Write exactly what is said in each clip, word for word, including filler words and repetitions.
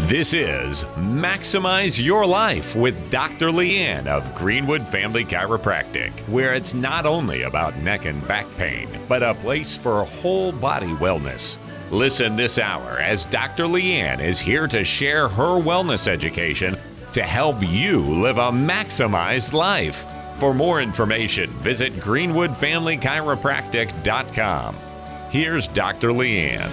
This is Maximize Your Life with Doctor Leanne of Greenwood Family Chiropractic, where it's not only about neck and back pain, but a place for whole body wellness. Listen this hour as Doctor Leanne is here to share her wellness education to help you live a maximized life. For more information, visit greenwood family chiropractic dot com. Here's Doctor Leanne.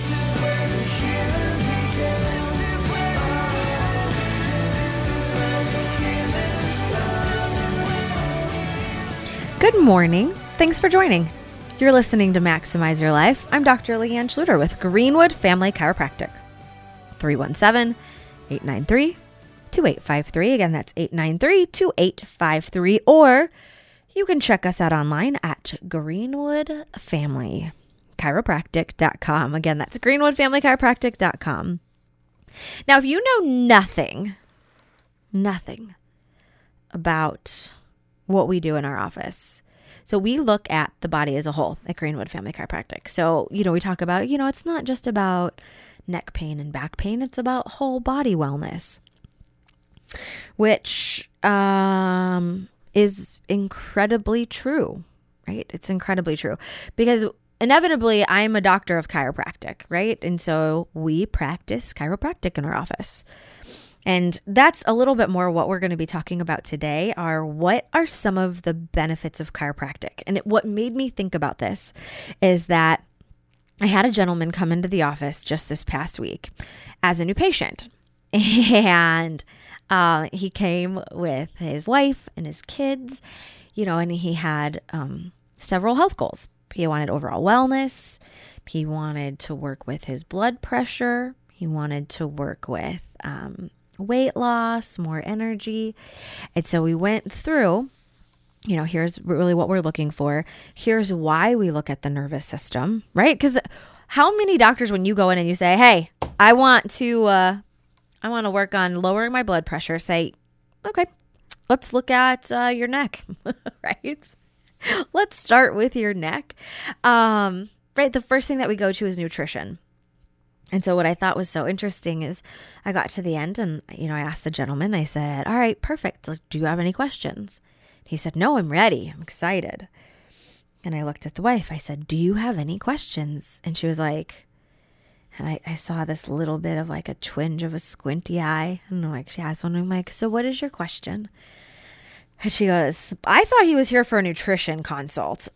Good morning. Thanks for joining. You're listening to Maximize Your Life. I'm Doctor Leanne Schluter with Greenwood Family Chiropractic. three one seven, eight nine three, two eight five three. Again, that's eight nine three, two eight five three. Or you can check us out online at greenwood family chiropractic dot com. Again, that's greenwood family chiropractic dot com. Now, if you know nothing, nothing about what we do in our office. So we look at the body as a whole at Greenwood Family Chiropractic. So, you know, we talk about, you know, it's not just about neck pain and back pain. It's about whole body wellness, which um, is incredibly true, right? It's incredibly true because inevitably I'm a doctor of chiropractic, right? And so we practice chiropractic in our office. And that's a little bit more what we're going to be talking about today are what are some of the benefits of chiropractic. And it, what made me think about this is that I had a gentleman come into the office just this past week as a new patient. And uh, he came with his wife and his kids, you know, and he had um, several health goals. He wanted overall wellness. He wanted to work with his blood pressure. He wanted to work with um weight loss, more energy. And so we went through, you know, here's really what we're looking for. Here's why we look at the nervous system, right? Because how many doctors, when you go in and you say, hey, I want to, uh, I want to work on lowering my blood pressure, say, okay, let's look at uh, your neck, right? Let's start with your neck. Um, right. The first thing that we go to is nutrition. And so what I thought was so interesting is I got to the end and, you know, I asked the gentleman, I said, all right, perfect. Do you have any questions? He said, no, I'm ready. I'm excited. And I looked at the wife. I said, do you have any questions? And she was like, and I, I saw this little bit of like a twinge of a squinty eye. And like she asked one, I'm like, so what is your question? And she goes, I thought he was here for a nutrition consult.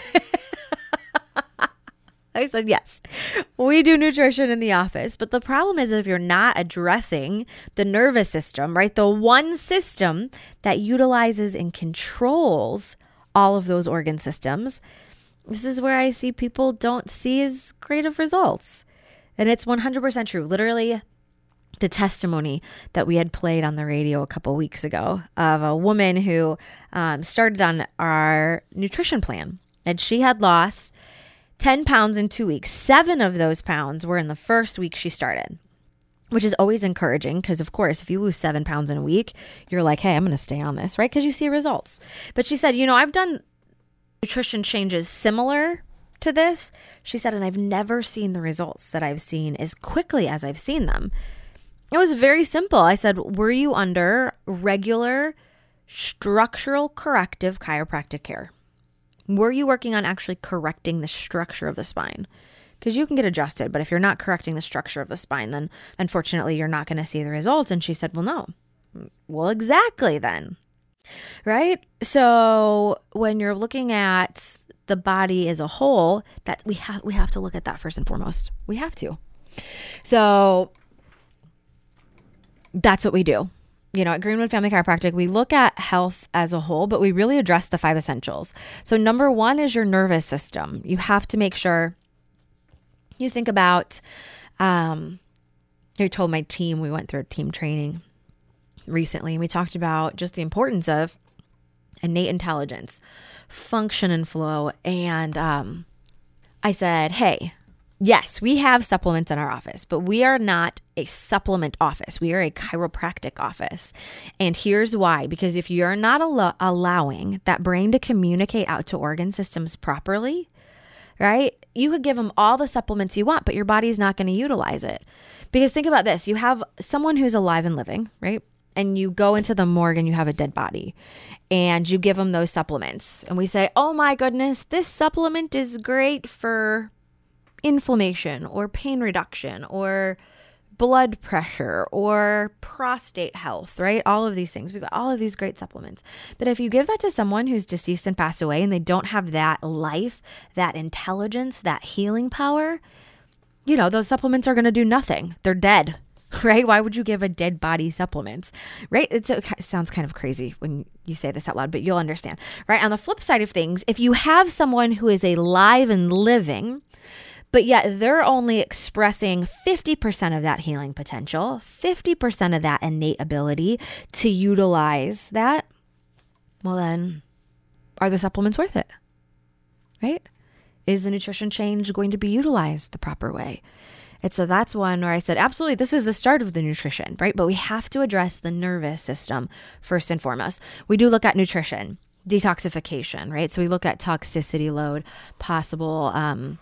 I said, yes, we do nutrition in the office. But the problem is if you're not addressing the nervous system, right? The one system that utilizes and controls all of those organ systems, this is where I see people don't see as great of results. And it's one hundred percent true. Literally, the testimony that we had played on the radio a couple weeks ago of a woman who um, started on our nutrition plan. And she had lost ten pounds in two weeks. Seven of those pounds were in the first week she started, which is always encouraging because, of course, if you lose seven pounds in a week, you're like, hey, I'm going to stay on this, right? Because you see results. But she said, you know, I've done nutrition changes similar to this. She said, and I've never seen the results that I've seen as quickly as I've seen them. It was very simple. I said, were you under regular structural corrective chiropractic care? Were you working on actually correcting the structure of the spine? Because you can get adjusted, but if you're not correcting the structure of the spine, then unfortunately you're not going to see the results. And she said, well, no. Well, exactly then. Right? So when you're looking at the body as a whole, that we have we have to look at that first and foremost. We have to. So that's what we do. You know, at Greenwood Family Chiropractic, we look at health as a whole, but we really address the five essentials. So number one is your nervous system. You have to make sure you think about, um, I told my team, we went through a team training recently, and we talked about just the importance of innate intelligence, function and flow. And um, I said, hey, yes, we have supplements in our office, but we are not a supplement office. We are a chiropractic office. And here's why. Because if you're not al- allowing that brain to communicate out to organ systems properly, right, you could give them all the supplements you want, but your body's not going to utilize it. Because think about this. You have someone who's alive and living, right? And you go into the morgue and you have a dead body and you give them those supplements. And we say, oh my goodness, this supplement is great for inflammation or pain reduction or blood pressure or prostate health, right? All of these things. We've got all of these great supplements. But if you give that to someone who's deceased and passed away and they don't have that life, that intelligence, that healing power, you know, those supplements are going to do nothing. They're dead, right? Why would you give a dead body supplements, right? It's a, it sounds kind of crazy when you say this out loud, but you'll understand, right? On the flip side of things, if you have someone who is alive and living, but yet they're only expressing fifty percent of that healing potential, fifty percent of that innate ability to utilize that, well then, are the supplements worth it, right? Is the nutrition change going to be utilized the proper way? And so that's one where I said, absolutely, this is the start of the nutrition, right? But we have to address the nervous system first and foremost. We do look at nutrition, detoxification, right? So we look at toxicity load, possible um,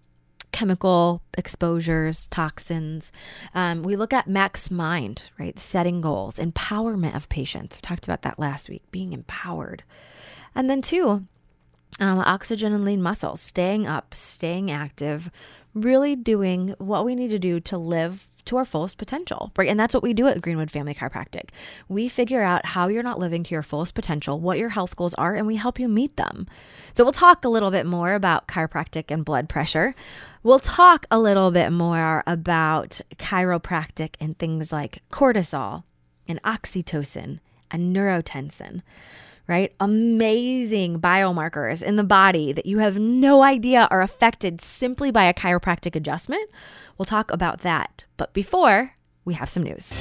chemical exposures, toxins. Um, we look at max mind, right? Setting goals, empowerment of patients. I talked about that last week, being empowered. And then two, um, oxygen and lean muscles, staying up, staying active, really doing what we need to do to live to our fullest potential, right? And that's what we do at Greenwood Family Chiropractic. We figure out how you're not living to your fullest potential, what your health goals are, and we help you meet them. So we'll talk a little bit more about chiropractic and blood pressure. We'll talk a little bit more about chiropractic and things like cortisol and oxytocin and neurotensin, right? Amazing biomarkers in the body that you have no idea are affected simply by a chiropractic adjustment. We'll talk about that. But before, we have some news.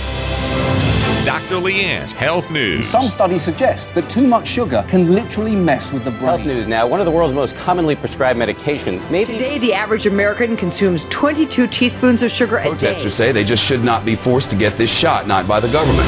Doctor Leanne's Health News. Some studies suggest that too much sugar can literally mess with the brain. Health News now. One of the world's most commonly prescribed medications. Maybe today, the average American consumes twenty-two teaspoons of sugar a day. Protesters say they just should not be forced to get this shot, not by the government.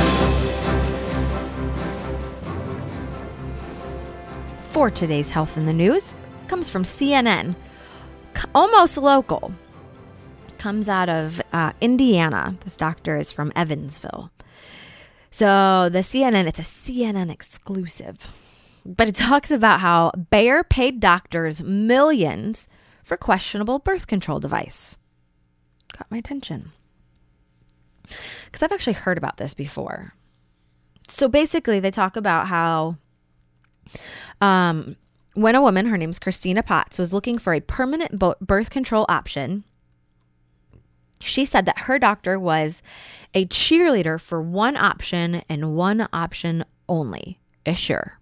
For today's Health in the News, comes from C N N, almost local. Comes out of uh, Indiana. This doctor is from Evansville. So the C N N, it's a C N N exclusive, but it talks about how Bayer paid doctors millions for questionable birth control device. Got my attention. Because I've actually heard about this before. So basically they talk about how um, when a woman, her name's Christina Potts, was looking for a permanent bo- birth control option, she said that her doctor was a cheerleader for one option and one option only, Essure.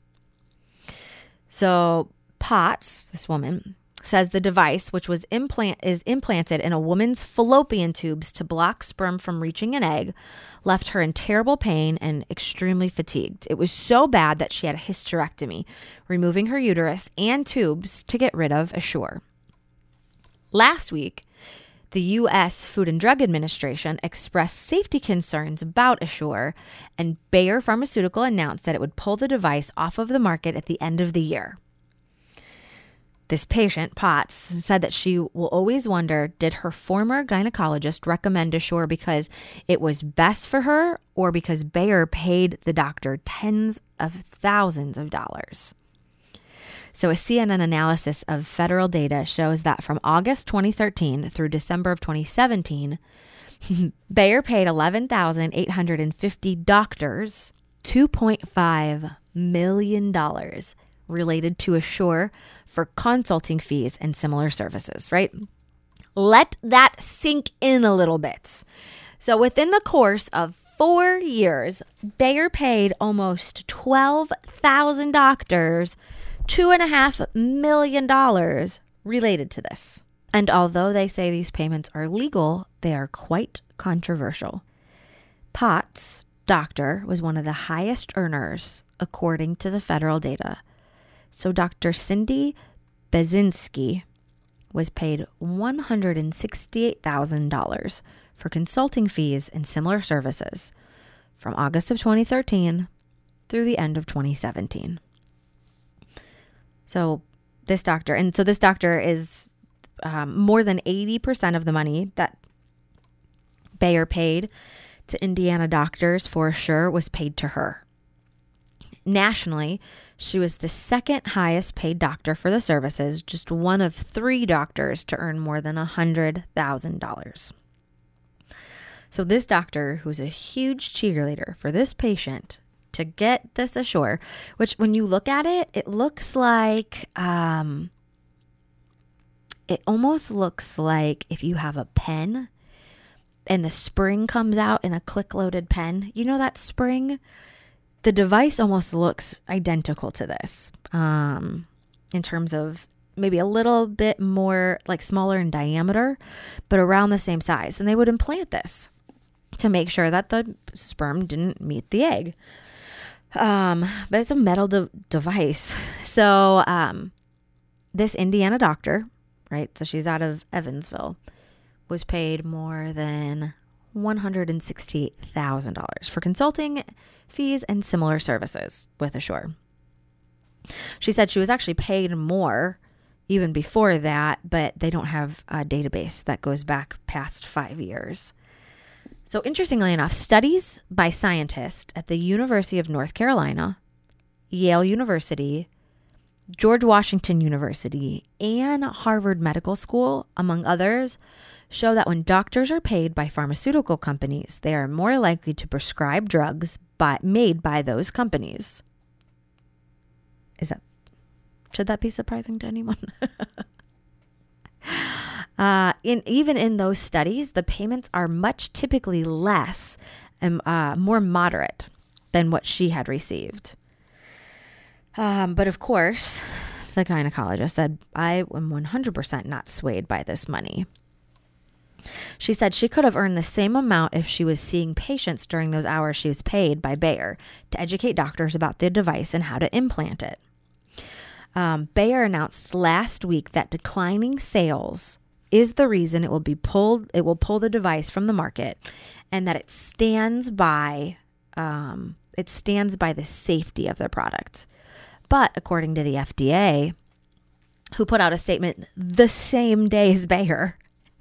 So Potts, this woman, says the device, which was implant is implanted in a woman's fallopian tubes to block sperm from reaching an egg, left her in terrible pain and extremely fatigued. It was so bad that she had a hysterectomy, removing her uterus and tubes to get rid of Essure. Last week, the U S Food and Drug Administration expressed safety concerns about Essure, and Bayer Pharmaceutical announced that it would pull the device off of the market at the end of the year. This patient, Potts, said that she will always wonder, did her former gynecologist recommend Essure because it was best for her or because Bayer paid the doctor tens of thousands of dollars? So a C N N analysis of federal data shows that from August twenty thirteen through December of twenty seventeen, Bayer paid eleven thousand eight hundred fifty doctors two point five million dollars related to Essure for consulting fees and similar services, right? Let that sink in a little bit. So within the course of four years, Bayer paid almost twelve thousand doctors two and a half million dollars related to this. And although they say these payments are legal, they are quite controversial. Potts' doctor was one of the highest earners according to the federal data. So Doctor Cindy Bezinski was paid one hundred sixty-eight thousand dollars for consulting fees and similar services from August of twenty thirteen through the end of twenty seventeen. So this doctor, and so this doctor is um, more than eighty percent of the money that Bayer paid to Indiana doctors for Assure was paid to her. Nationally, she was the second highest paid doctor for the services, just one of three doctors to earn more than one hundred thousand dollars. So this doctor, who's a huge cheerleader for this patient to get this Assure, which when you look at it, it looks like, um, it almost looks like if you have a pen and the spring comes out in a click-loaded pen. You know that spring? The device almost looks identical to this um, in terms of maybe a little bit more like smaller in diameter, but around the same size. And they would implant this to make sure that the sperm didn't meet the egg. Um, but it's a metal de- device. So um, this Indiana doctor, right? So she's out of Evansville, was paid more than one hundred sixty-eight thousand dollars for consulting fees and similar services with Assure. She said she was actually paid more even before that, but they don't have a database that goes back past five years. So interestingly enough, studies by scientists at the University of North Carolina, Yale University, George Washington University, and Harvard Medical School, among others, show that when doctors are paid by pharmaceutical companies, they are more likely to prescribe drugs by, made by those companies. Is that, should that be surprising to anyone? uh, in even in those studies, the payments are much typically less and uh, more moderate than what she had received. Um, but of course, the gynecologist said, I am one hundred percent not swayed by this money. She said she could have earned the same amount if she was seeing patients during those hours she was paid by Bayer to educate doctors about the device and how to implant it. Um, Bayer announced last week that declining sales is the reason it will be pulled. It will pull the device from the market, and that it stands by um, it stands by the safety of the product. But according to the F D A, who put out a statement the same day as Bayer,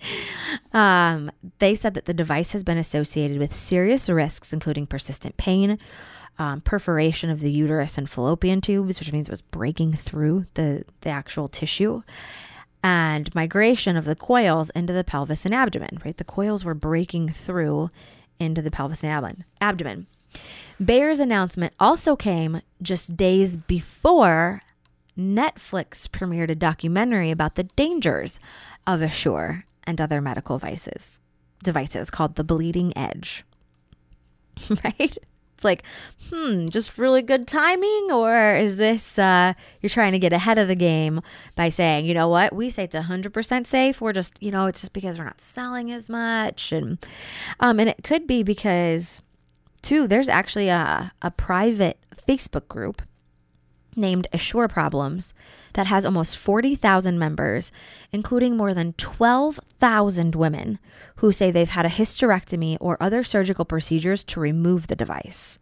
Um, they said that the device has been associated with serious risks, including persistent pain, um, perforation of the uterus and fallopian tubes, which means it was breaking through the, the actual tissue, and migration of the coils into the pelvis and abdomen, right? The coils were breaking through into the pelvis and abdomen. Bayer's announcement also came just days before Netflix premiered a documentary about the dangers of Assure and other medical devices, devices called The Bleeding Edge, right? It's like, hmm, just really good timing, or is this, uh, you're trying to get ahead of the game by saying, you know what, we say it's one hundred percent safe. We're just, you know, it's just because we're not selling as much. And, um, and it could be because too, there's actually a, a private Facebook group named Assure Problems that has almost forty thousand members, including more than twelve thousand women who say they've had a hysterectomy or other surgical procedures to remove the device.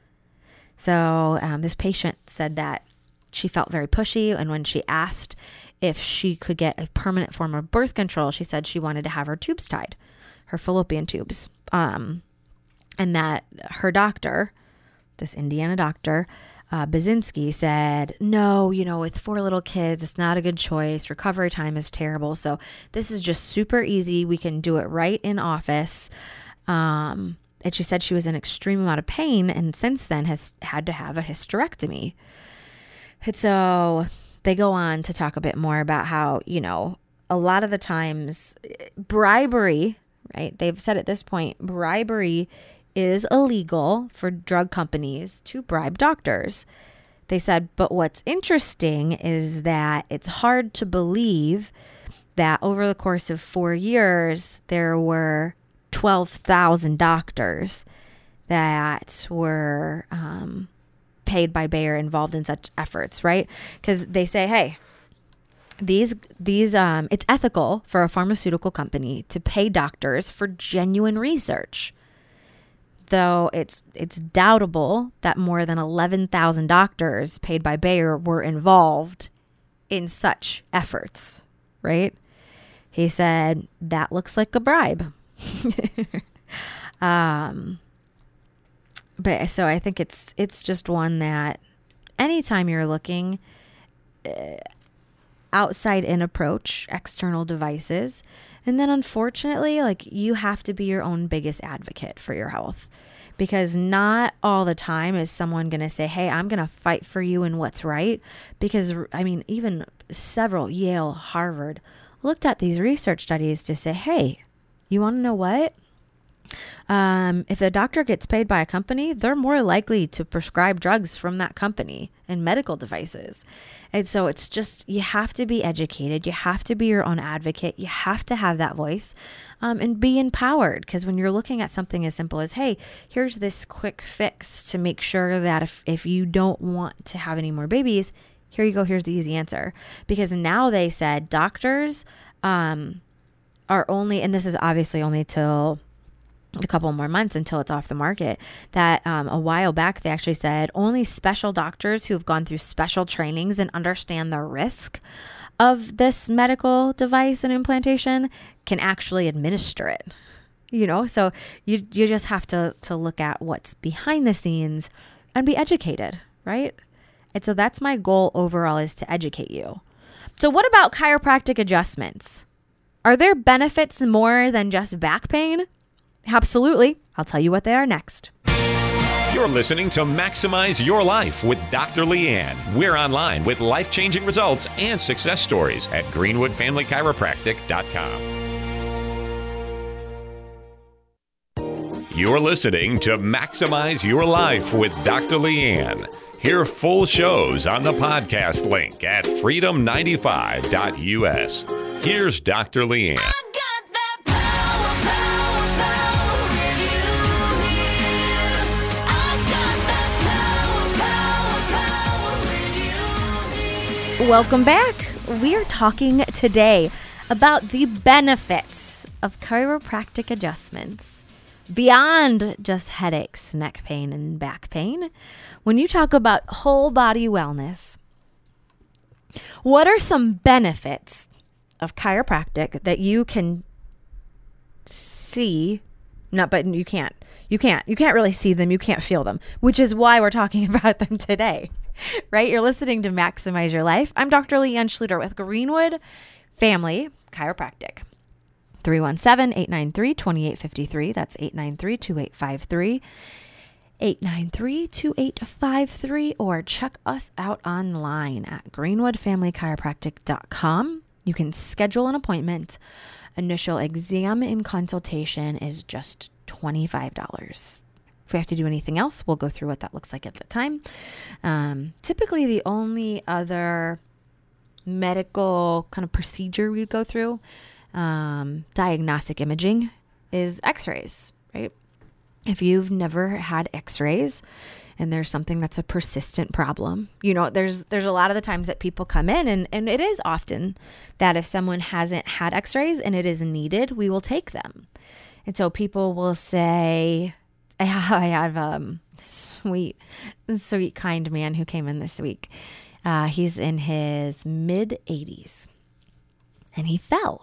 So um, this patient said that she felt very pushy, and when she asked if she could get a permanent form of birth control, she said she wanted to have her tubes tied, her fallopian tubes, um, and that her doctor, this Indiana doctor, Uh, Basinski, said, no, you know, with four little kids, it's not a good choice. Recovery time is terrible. So this is just super easy. We can do it right in office. Um, and she said she was in extreme amount of pain, and since then has had to have a hysterectomy. And so they go on to talk a bit more about how, you know, a lot of the times bribery, right? They've said at this point, bribery is illegal for drug companies to bribe doctors. They said, but what's interesting is that it's hard to believe that over the course of four years, there were twelve thousand doctors that were um, paid by Bayer involved in such efforts, right? Because they say, hey, these, these, um, it's ethical for a pharmaceutical company to pay doctors for genuine research. Though it's it's doubtable that more than eleven thousand doctors paid by Bayer were involved in such efforts, right? He said, that looks like a bribe. um, but so I think it's, it's just one that anytime you're looking uh, outside in approach, external devices, and then unfortunately, like, you have to be your own biggest advocate for your health, because not all the time is someone going to say, hey, I'm going to fight for you in what's right. Because I mean, even several Yale, Harvard looked at these research studies to say, hey, you want to know what? Um, if a doctor gets paid by a company, they're more likely to prescribe drugs from that company and medical devices. And so it's just, you have to be educated. You have to be your own advocate. You have to have that voice um, and be empowered. Because when you're looking at something as simple as, hey, here's this quick fix to make sure that if, if you don't want to have any more babies, here you go. Here's the easy answer. Because now they said doctors um, are only, and this is obviously only till a couple more months until it's off the market, that um, a while back they actually said only special doctors who have gone through special trainings and understand the risk of this medical device and implantation can actually administer it. You know, so you you just have to to look at what's behind the scenes and be educated, right? And so that's my goal overall, is to educate you. So what about chiropractic adjustments? Are there benefits more than just back pain? Absolutely. I'll tell you what they are next. You're listening to Maximize Your Life with Doctor Leanne. We're online with life-changing results and success stories at greenwood family chiropractic dot com. You're listening to Maximize Your Life with Doctor Leanne. Hear full shows on the podcast link at freedom ninety-five dot U S. Here's Doctor Leanne. Welcome back. We are talking today about the benefits of chiropractic adjustments beyond just headaches, neck pain, and back pain. When you talk about whole body wellness, what are some benefits of chiropractic that you can see? Not, but you can't. You can't. You can't really see them. You can't feel them, which is why we're talking about them today. Right? You're listening to Maximize Your Life. I'm Doctor Leanne Schluter with Greenwood Family Chiropractic. three one seven, eight nine three, two eight five three. That's eight nine three, two eight five three. eight nine three, two eight five three. Or check us out online at greenwood family chiropractic dot com. You can schedule an appointment. Initial exam and consultation is just twenty-five dollars. If we have to do anything else, we'll go through what that looks like at the time. Um, typically, the only other medical kind of procedure we'd go through, um, diagnostic imaging, is x-rays, right? If you've never had x-rays and there's something that's a persistent problem, you know, there's there's a lot of the times that people come in, and, and it is often that if someone hasn't had x-rays and it is needed, we will take them. And so people will say, I have a um, sweet, sweet, kind man who came in this week. Uh, he's in his mid eighties and he fell.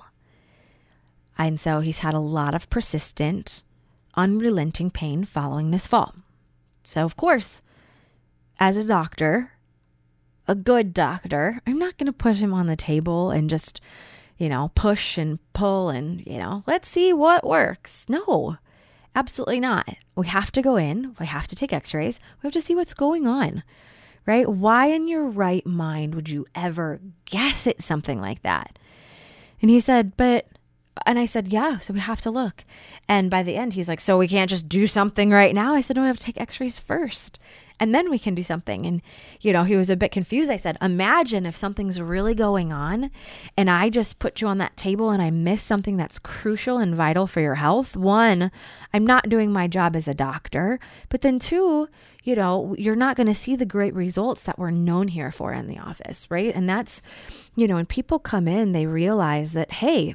And so he's had a lot of persistent, unrelenting pain following this fall. So, of course, as a doctor, a good doctor, I'm not going to put him on the table and just, you know, push and pull and, you know, let's see what works. No. Absolutely not. We have to go in. We have to take x-rays. We have to see what's going on, right? Why in your right mind would you ever guess at something like that? And he said, but, and I said, yeah, so we have to look. And by the end, he's like, so we can't just do something right now? I said, no, we have to take x-rays first, and then we can do something. And, you know, he was a bit confused. I said, imagine if something's really going on and I just put you on that table and I miss something that's crucial and vital for your health. One, I'm not doing my job as a doctor, but then two, you know, you're not going to see the great results that we're known here for in the office, right? And that's, you know, when people come in, they realize that, hey,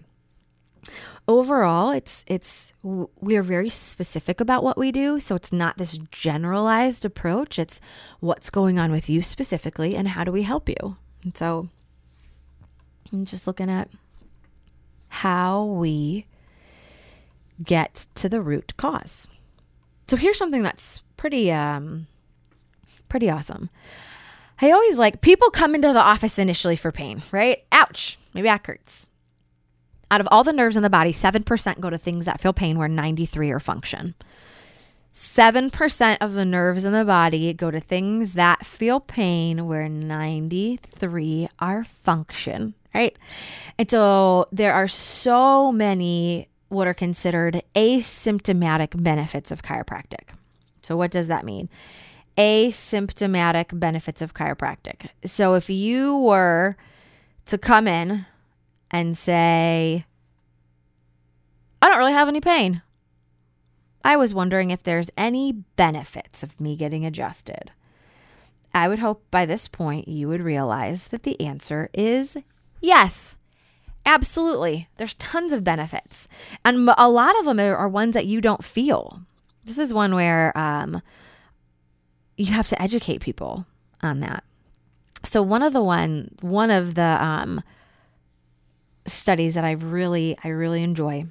overall, it's it's we are very specific about what we do. So it's not this generalized approach. It's what's going on with you specifically and how do we help you? And so I'm just looking at how we get to the root cause. So here's something that's pretty, um, pretty awesome. I always like, people come into the office initially for pain, right? Ouch, my back hurts. Out of all the nerves in the body, seven percent go to things that feel pain, where ninety-three are function. seven percent of the nerves in the body go to things that feel pain, where ninety-three are function, right? And so there are so many what are considered asymptomatic benefits of chiropractic. So what does that mean? Asymptomatic benefits of chiropractic. So if you were to come in and say, I don't really have any pain. I was wondering if there's any benefits of me getting adjusted. I would hope by this point you would realize that the answer is yes. Absolutely. There's tons of benefits. And a lot of them are, are ones that you don't feel. This is one where um, you have to educate people on that. So one of the one, one of the um, studies that I really, I really enjoy,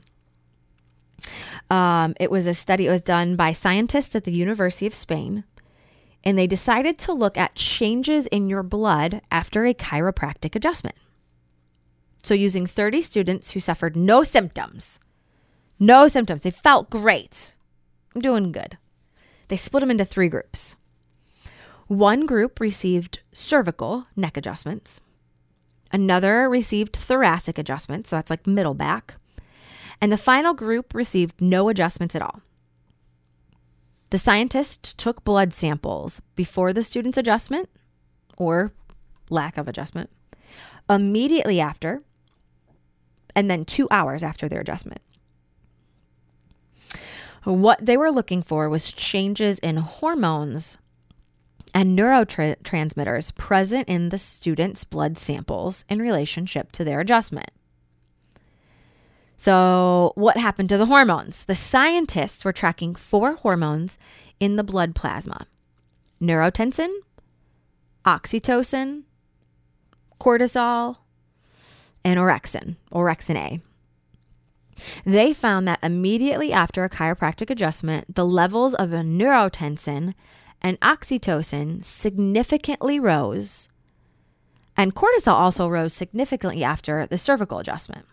um, it was a study, it was done by scientists at the University of Spain, and they decided to look at changes in your blood after a chiropractic adjustment. So using thirty students who suffered no symptoms, no symptoms, they felt great. I'm doing good. They split them into three groups. One group received cervical neck adjustments. Another received thoracic adjustments, so that's like middle back. And the final group received no adjustments at all. The scientists took blood samples before the student's adjustment, or lack of adjustment, immediately after, and then two hours after their adjustment. What they were looking for was changes in hormones and neurotransmitters present in the student's blood samples in relationship to their adjustment. So what happened to the hormones? The scientists were tracking four hormones in the blood plasma: neurotensin, oxytocin, cortisol, and orexin, orexin A. They found that immediately after a chiropractic adjustment, the levels of a neurotensin and oxytocin significantly rose, and cortisol also rose significantly after the cervical adjustment.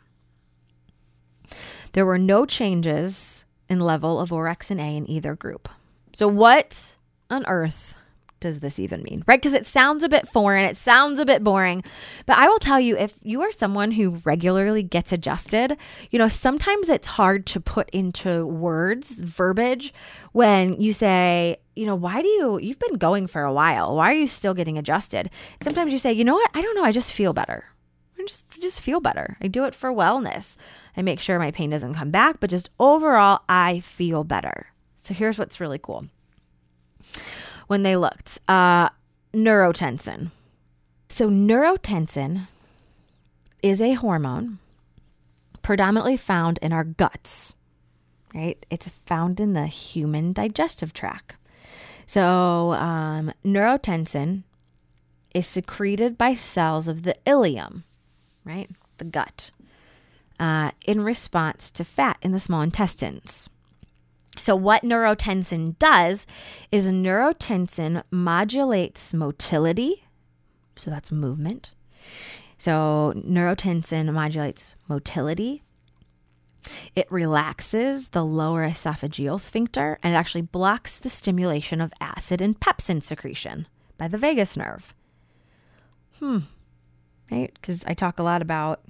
There were no changes in level of orexin A in either group. So what on earth does this even mean, right? Because it sounds a bit foreign, it sounds a bit boring, but I will tell you, if you are someone who regularly gets adjusted, you know, sometimes it's hard to put into words, verbiage, when you say, you know, why do you, you've been going for a while, why are you still getting adjusted? Sometimes you say, you know what, I don't know, I just feel better. I just, just feel better. I do it for wellness. I make sure my pain doesn't come back, but just overall, I feel better. So here's what's really cool. When they looked, uh, neurotensin. So neurotensin is a hormone predominantly found in our guts, right? It's found in the human digestive tract. So um, neurotensin is secreted by cells of the ileum, right? The gut, uh, in response to fat in the small intestines. So what neurotensin does is neurotensin modulates motility. So that's movement. So neurotensin modulates motility. It relaxes the lower esophageal sphincter, and it actually blocks the stimulation of acid and pepsin secretion by the vagus nerve. Hmm. Right? Because I talk a lot about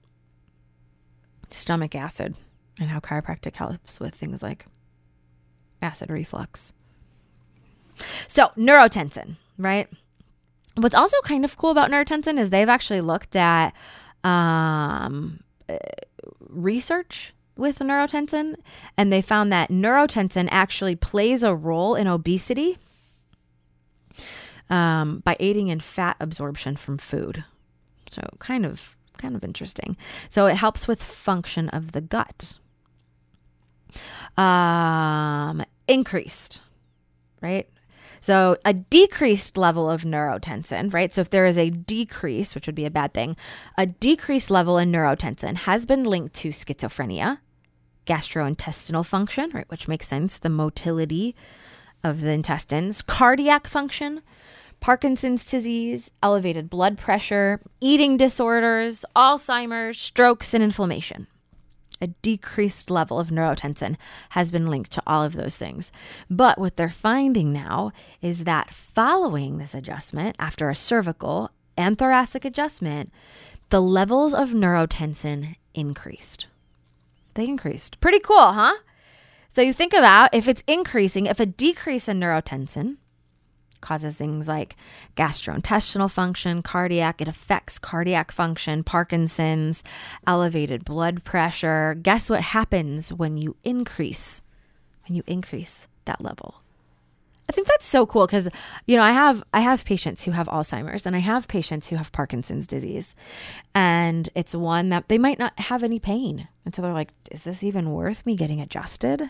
stomach acid and how chiropractic helps with things like acid reflux. So neurotensin, right? What's also kind of cool about neurotensin is they've actually looked at um, uh, research with neurotensin, and they found that neurotensin actually plays a role in obesity um, by aiding in fat absorption from food. So kind of, kind of interesting. So it helps with function of the gut. Um, increased, right? So a decreased level of neurotensin, right? So if there is a decrease, which would be a bad thing, a decreased level in neurotensin has been linked to schizophrenia, gastrointestinal function, right, which makes sense, the motility of the intestines, cardiac function, Parkinson's disease, elevated blood pressure, eating disorders, Alzheimer's, strokes, and inflammation. A decreased level of neurotensin has been linked to all of those things. But what they're finding now is that following this adjustment, after a cervical and thoracic adjustment, the levels of neurotensin increased. They increased. Pretty cool, huh? So you think about if it's increasing, if a decrease in neurotensin causes things like gastrointestinal function, cardiac, it affects cardiac function, Parkinson's, elevated blood pressure. Guess what happens when you increase, when you increase that level? I think that's so cool because, you know, I have I have patients who have Alzheimer's and I have patients who have Parkinson's disease. And it's one that they might not have any pain. And so they're like, is this even worth me getting adjusted?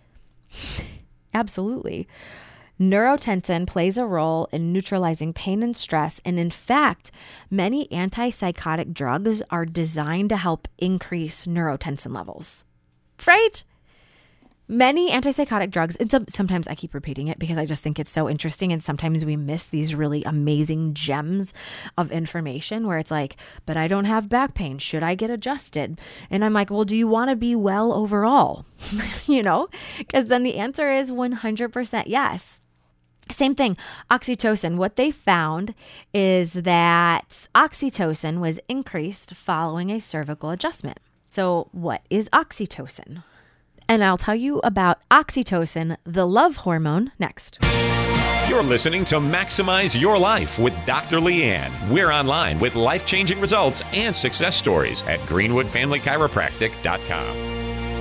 Absolutely. Neurotensin plays a role in neutralizing pain and stress. And in fact, many antipsychotic drugs are designed to help increase neurotensin levels, right? Many antipsychotic drugs, and some, sometimes I keep repeating it because I just think it's so interesting. And sometimes we miss these really amazing gems of information where it's like, but I don't have back pain. Should I get adjusted? And I'm like, well, do you want to be well overall? You know, because then the answer is one hundred percent yes. Same thing, oxytocin. What they found is that oxytocin was increased following a cervical adjustment. So what is oxytocin? And I'll tell you about oxytocin, the love hormone, next. You're listening to Maximize Your Life with Doctor Leanne. We're online with life-changing results and success stories at greenwood family chiropractic dot com.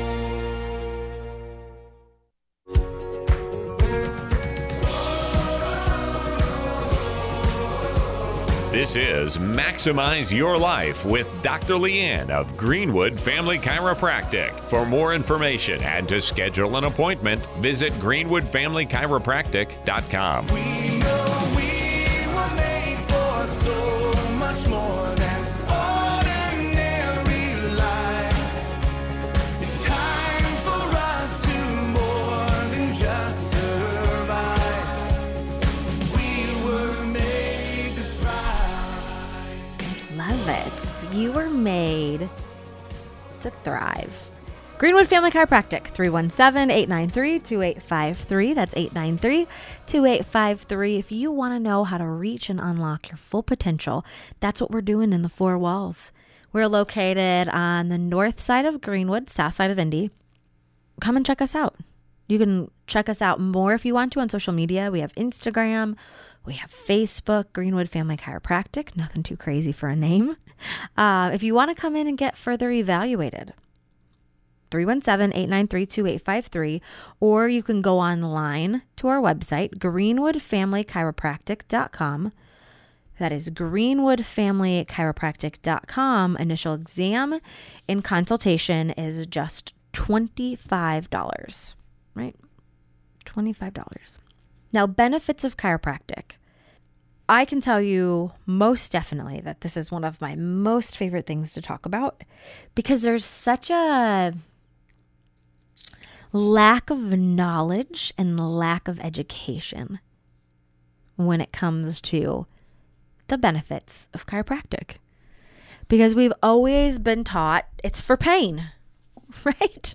This is Maximize Your Life with Doctor Leanne of Greenwood Family Chiropractic. For more information and to schedule an appointment, visit greenwood family chiropractic dot com. We know we were made for so much more than ordinary life. It's time for us to more than just survive. We were made to thrive. Love it. You were made to thrive. Greenwood Family Chiropractic, three one seven, eight nine three, two eight five three. That's eight nine three, two eight five three. If you want to know how to reach and unlock your full potential, that's what we're doing in the four walls. We're located on the north side of Greenwood, south side of Indy. Come and check us out. You can check us out more if you want to on social media. We have Instagram. We have Facebook, Greenwood Family Chiropractic. Nothing too crazy for a name. Uh, if you want to come in and get further evaluated, three one seven, eight nine three, two eight five three, or you can go online to our website, greenwood family chiropractic dot com. That is greenwood family chiropractic dot com. Initial exam and consultation is just twenty-five dollars, right? twenty-five dollars. Now, benefits of chiropractic. I can tell you most definitely that this is one of my most favorite things to talk about because there's such a lack of knowledge and lack of education when it comes to the benefits of chiropractic. Because we've always been taught it's for pain, right?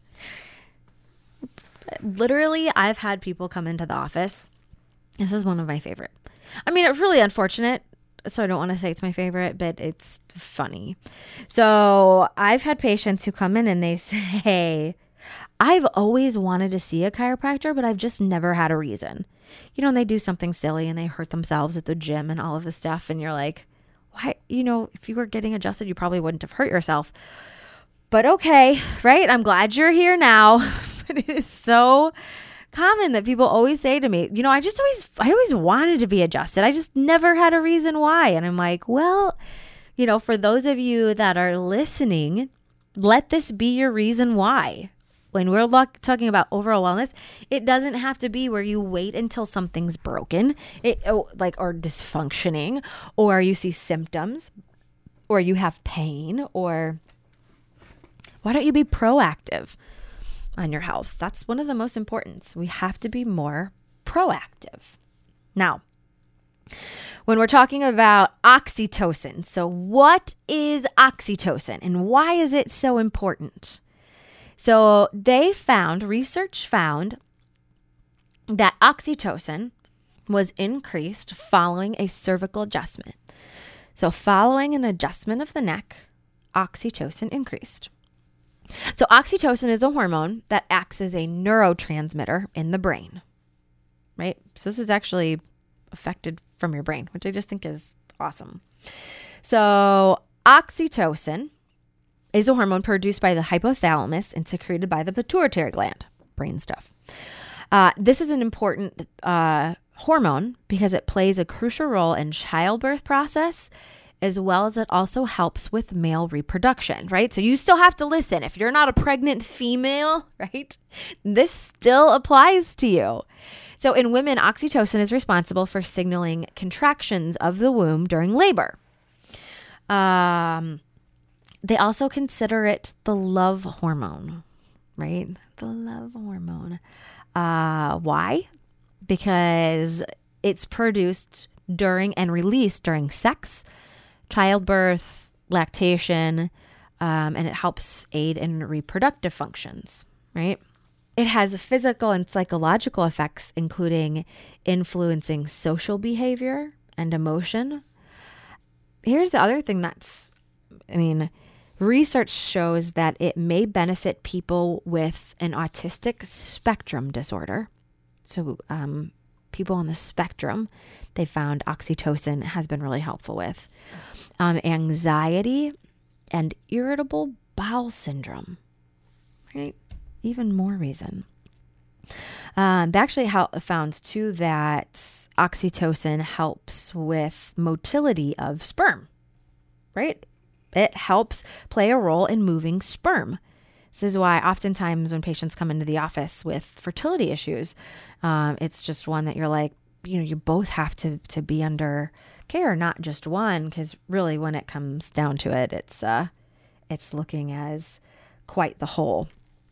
Literally, I've had people come into the office. This is one of my favorite. I mean, it's really unfortunate, so I don't want to say it's my favorite, but it's funny. So I've had patients who come in and they say, I've always wanted to see a chiropractor, but I've just never had a reason. You know, and they do something silly and they hurt themselves at the gym and all of this stuff. And you're like, why? You know, if you were getting adjusted, you probably wouldn't have hurt yourself. But okay, right? I'm glad you're here now. But it is so common that people always say to me, you know, I just always, I always wanted to be adjusted. I just never had a reason why. And I'm like, well, you know, for those of you that are listening, let this be your reason why. when we're look, talking about overall wellness, it doesn't have to be where you wait until something's broken, it oh, like or dysfunctioning, or you see symptoms, or you have pain, or why don't you be proactive on your health? That's one of the most important. We have to be more proactive. Now, when we're talking about oxytocin, so what is oxytocin and why is it so important? So they found, research found that oxytocin was increased following a cervical adjustment. So following an adjustment of the neck, oxytocin increased. So oxytocin is a hormone that acts as a neurotransmitter in the brain, right? So this is actually affected from your brain, which I just think is awesome. So oxytocin is a hormone produced by the hypothalamus and secreted by the pituitary gland, brain stuff. Uh, this is an important uh, hormone because it plays a crucial role in childbirth process, as well as it also helps with male reproduction, right? So you still have to listen. If you're not a pregnant female, right, this still applies to you. So in women, oxytocin is responsible for signaling contractions of the womb during labor. Um, they also consider it the love hormone, right? The love hormone. Uh, why? Because it's produced during and released during sex, childbirth, lactation, um, and it helps aid in reproductive functions, right? It has physical and psychological effects, including influencing social behavior and emotion. Here's the other thing that's, I mean, research shows that it may benefit people with an autistic spectrum disorder. So um, people on the spectrum, they found oxytocin has been really helpful with. Um, anxiety and irritable bowel syndrome, right? Even more reason. Um, they actually help, found too that oxytocin helps with motility of sperm, right? It helps play a role in moving sperm. This is why oftentimes when patients come into the office with fertility issues, um, it's just one that you're like, you know, you both have to, to be under care, not just one, because really when it comes down to it, it's, uh, it's looking as quite the whole.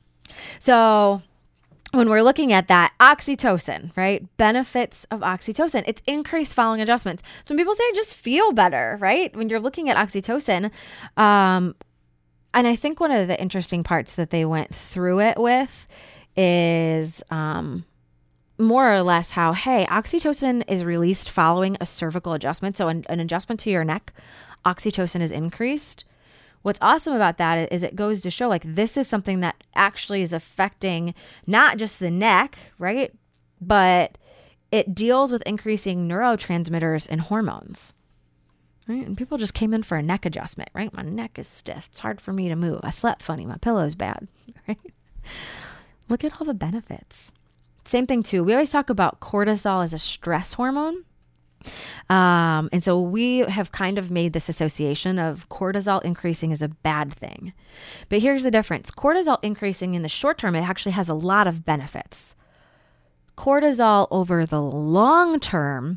So when we're looking at that oxytocin, right? Benefits of oxytocin, it's increased following adjustments. So when people say just feel better, right? When you're looking at oxytocin, um, and I think one of the interesting parts that they went through it with is um, more or less how, hey, oxytocin is released following a cervical adjustment. So an, an adjustment to your neck, oxytocin is increased. What's awesome about that is it goes to show like this is something that actually is affecting not just the neck, right? But it deals with increasing neurotransmitters and hormones, right? And people just came in for a neck adjustment, right? My neck is stiff. It's hard for me to move. I slept funny. My pillow's bad, right? Look at all the benefits. Same thing too. We always talk about cortisol as a stress hormone. Um, and so we have kind of made this association of cortisol increasing is a bad thing. But here's the difference. Cortisol increasing in the short term, it actually has a lot of benefits. Cortisol over the long term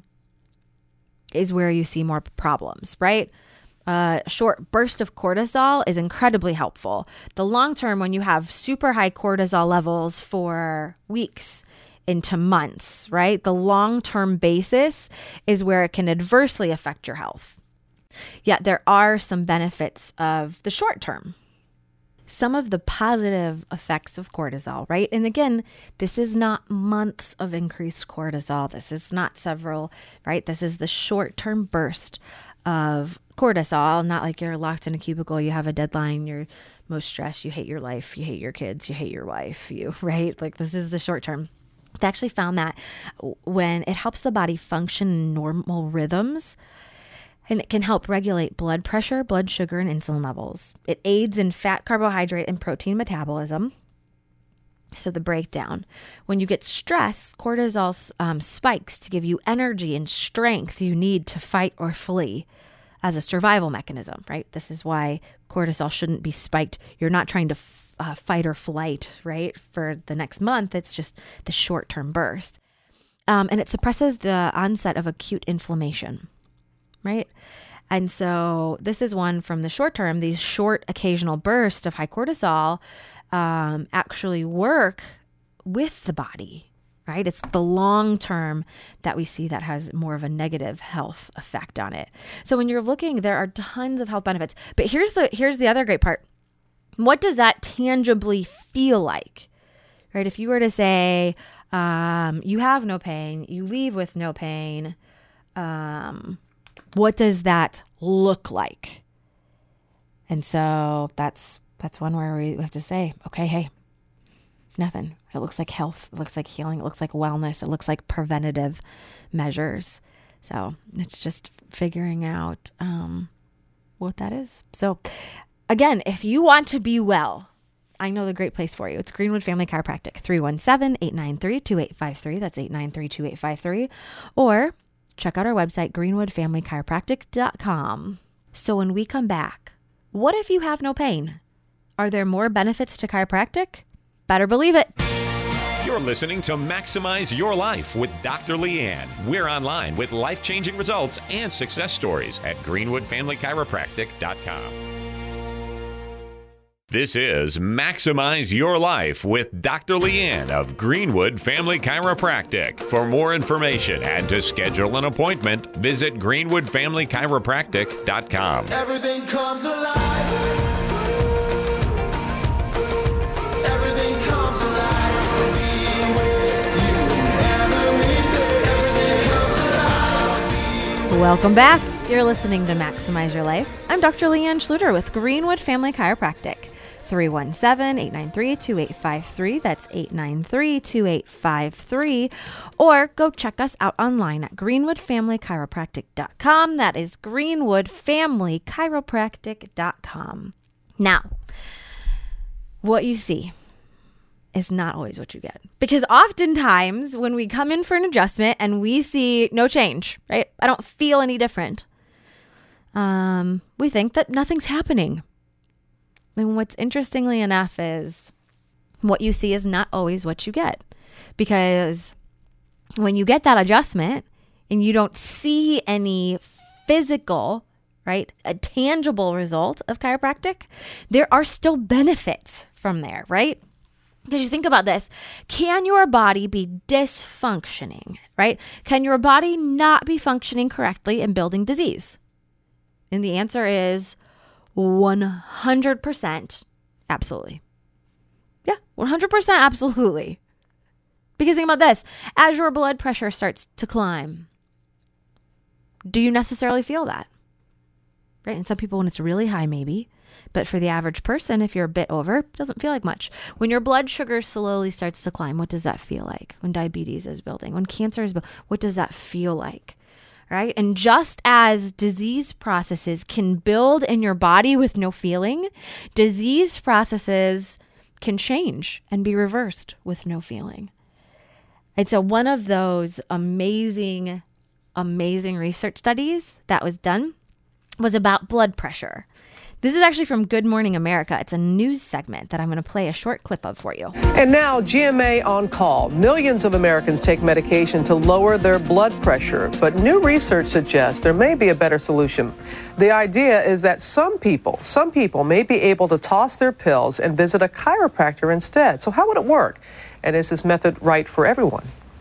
is where you see more problems, right? A short burst of cortisol is incredibly helpful. The long term, when you have super high cortisol levels for weeks into months, right? The long-term basis is where it can adversely affect your health. Yet there are some benefits of the short term. Some of the positive effects of cortisol, right? And again, this is not months of increased cortisol. This is not several, right? This is the short-term burst of cortisol. Not like you're locked in a cubicle, you have a deadline, you're most stressed, you hate your life, you hate your kids, you hate your wife, you, right? Like this is the short term. They actually found that when it helps the body function in normal rhythms, and it can help regulate blood pressure, blood sugar, and insulin levels. It aids in fat, carbohydrate, and protein metabolism. So the breakdown. When you get stressed, cortisol um, spikes to give you energy and strength you need to fight or flee as a survival mechanism, right? This is why cortisol shouldn't be spiked. You're not trying to f- uh, fight or flight, right? For the next month, it's just the short-term burst. Um, and it suppresses the onset of acute inflammation, right? And so this is one from the short term. These short occasional bursts of high cortisol um, actually work with the body, right? It's the long term that we see that has more of a negative health effect on it. So when you're looking, there are tons of health benefits. But here's the here's the other great part. What does that tangibly feel like, right? If you were to say, um, you have no pain, you leave with no pain, um, what does that look like? And so that's that's one where we have to say, okay, hey, nothing. It looks like health. It looks like healing. It looks like wellness. It looks like preventative measures. So it's just figuring out um, what that is. So again, if you want to be well, I know the great place for you. It's Greenwood Family Chiropractic, three one seven, eight nine three, two eight five three. That's eight nine three, two eight five three. Or check out our website, greenwood family chiropractic dot com. So when we come back, what if you have no pain? Are there more benefits to chiropractic? Better believe it. You're listening to Maximize Your Life with Doctor Leanne. We're online with life-changing results and success stories at greenwood family chiropractic dot com. This is Maximize Your Life with Doctor Leanne of Greenwood Family Chiropractic. For more information and to schedule an appointment, visit greenwood family chiropractic dot com. Everything comes alive. Everything comes alive. Be with you. Never meet. Everything comes alive. Welcome back. You're listening to Maximize Your Life. I'm Doctor Leanne Schluter with Greenwood Family Chiropractic. three one seven, eight nine three, two eight five three. That's eight nine three, two eight five three. Or go check us out online at greenwood family chiropractic dot com. That is greenwood family chiropractic dot com. Now, what you see is not always what you get. Because oftentimes when we come in for an adjustment and we see no change, right? I don't feel any different. Um, we think that nothing's happening. And what's interestingly enough is what you see is not always what you get. Because when you get that adjustment and you don't see any physical, right, a tangible result of chiropractic, there are still benefits from there, right? Because you think about this, can your body be dysfunctioning, right? Can your body not be functioning correctly and building disease? And the answer is one hundred percent absolutely. Yeah, one hundred percent absolutely. Because think about this, as your blood pressure starts to climb, do you necessarily feel that? Right? And some people, when it's really high, maybe. But for the average person, if you're a bit over, it doesn't feel like much. When your blood sugar slowly starts to climb, what does that feel like? When diabetes is building, when cancer is building, what does that feel like? Right? And just as disease processes can build in your body with no feeling, disease processes can change and be reversed with no feeling. And so one of those amazing, amazing research studies that was done was about blood pressure. This is actually from Good Morning America. It's a news segment that I'm going to play a short clip of for you. And now, G M A on call. Millions of Americans take medication to lower their blood pressure, but new research suggests there may be a better solution. The idea is that some people, some people may be able to toss their pills and visit a chiropractor instead. So how would it work? And is this method right for everyone?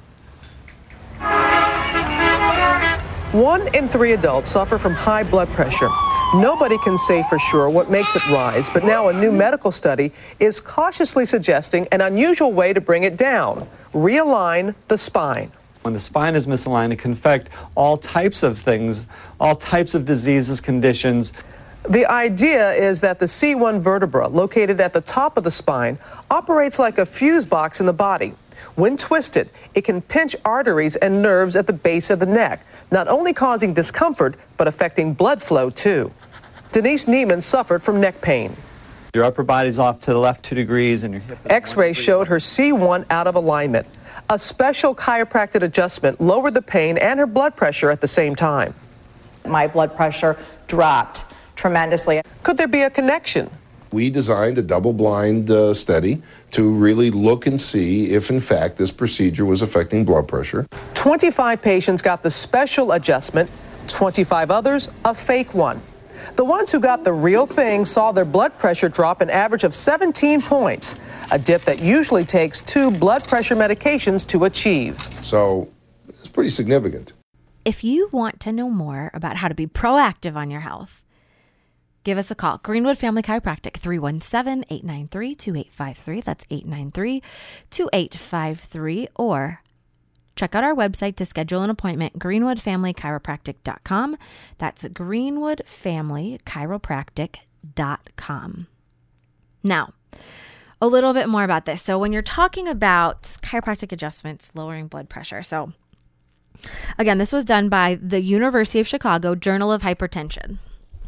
One in three adults suffer from high blood pressure. Nobody can say for sure what makes it rise, but now a new medical study is cautiously suggesting an unusual way to bring it down. Realign the spine. When the spine is misaligned, it can affect all types of things, all types of diseases, conditions. The idea is that the C one vertebra, located at the top of the spine, operates like a fuse box in the body. When twisted, it can pinch arteries and nerves at the base of the neck, not only causing discomfort, but affecting blood flow too. Denise Neiman suffered from neck pain. Your upper body's off to the left two degrees and your hip. X-rays showed her C one out of alignment. A special chiropractic adjustment lowered the pain and her blood pressure at the same time. My blood pressure dropped tremendously. Could there be a connection? we designed a double-blind uh, study to really look and see if, in fact, this procedure was affecting blood pressure. twenty-five patients got the special adjustment, twenty-five others a fake one. The ones who got the real thing saw their blood pressure drop an average of seventeen points, a dip that usually takes two blood pressure medications to achieve. So it's pretty significant. If you want to know more about how to be proactive on your health, give us a call. Greenwood Family Chiropractic, three one seven, eight nine three, two eight five three. That's eight nine three, two eight five three. Or check out our website to schedule an appointment, greenwood family chiropractic dot com. That's greenwood family chiropractic dot com. Now, a little bit more about this. So when you're talking about chiropractic adjustments, lowering blood pressure. So again, this was done by the University of Chicago Journal of Hypertension.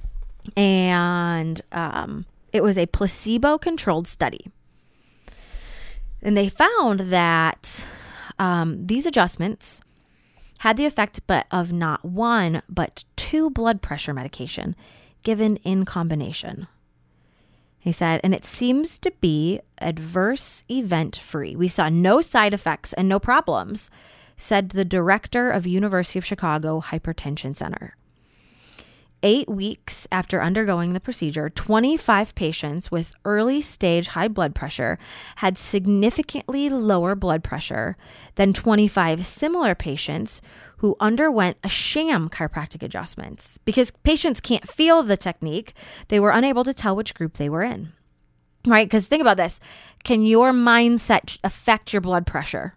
And um, it was a placebo-controlled study. And they found that um, these adjustments had the effect but of not one, but two blood pressure medication given in combination. He said, and it seems to be adverse event free. We saw no side effects and no problems, said the director of University of Chicago Hypertension Center. Eight weeks after undergoing the procedure, twenty-five patients with early stage high blood pressure had significantly lower blood pressure than twenty-five similar patients who underwent a sham chiropractic adjustments. Because patients can't feel the technique, they were unable to tell which group they were in. Right? Because think about this. Can your mindset affect your blood pressure?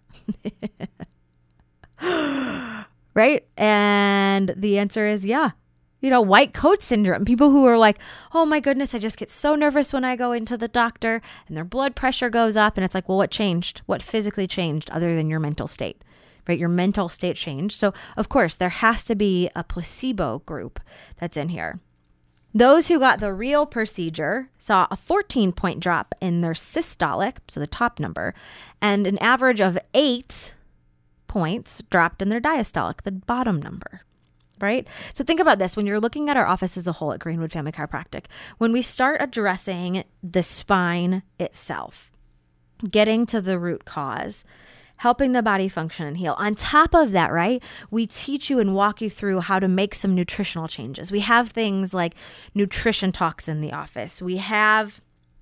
Right? And the answer is yeah. You know, white coat syndrome, people who are like, oh my goodness, I just get so nervous when I go into the doctor and their blood pressure goes up. And it's like, well, what changed? What physically changed other than your mental state, right? Your mental state changed. So of course, there has to be a placebo group that's in here. Those who got the real procedure saw a fourteen point drop in their systolic, so the top number, and an average of eight points dropped in their diastolic, the bottom number. Right? So think about this. When you're looking at our office as a whole at Greenwood Family Chiropractic, when we start addressing the spine itself, getting to the root cause, helping the body function and heal. On top of that, right, we teach you and walk you through how to make some nutritional changes. We have things like nutrition talks in the office. We have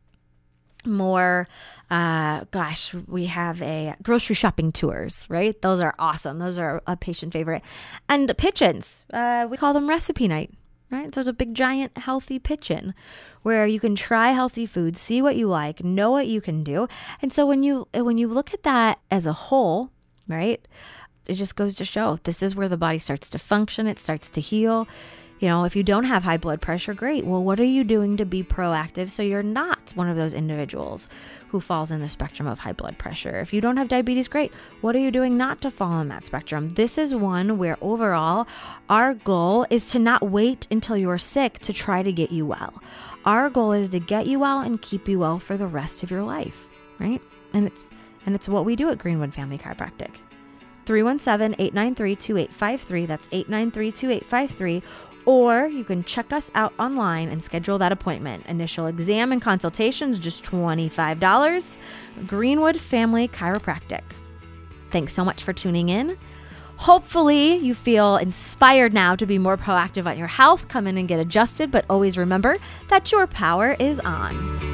more, uh, gosh, we have a grocery shopping tours, right? Those are awesome. Those are a patient favorite. And pitch-ins, uh, we call them recipe night, right? So it's a big, giant, healthy pitch-in where you can try healthy foods, see what you like, know what you can do. And so when you, when you look at that as a whole, right, it just goes to show this is where the body starts to function. It starts to heal. You know, if you don't have high blood pressure, great. Well, what are you doing to be proactive so you're not one of those individuals who falls in the spectrum of high blood pressure? If you don't have diabetes, great. What are you doing not to fall in that spectrum? This is one where overall our goal is to not wait until you're sick to try to get you well. Our goal is to get you well and keep you well for the rest of your life, right? And it's and it's what we do at Greenwood Family Chiropractic. three one seven, eight nine three, two eight five three. That's eight nine three, two eight five three. Or you can check us out online and schedule that appointment. Initial exam and consultations, just twenty-five dollars. Greenwood Family Chiropractic. Thanks so much for tuning in. Hopefully you feel inspired now to be more proactive on your health. Come in and get adjusted, but always remember that your power is on.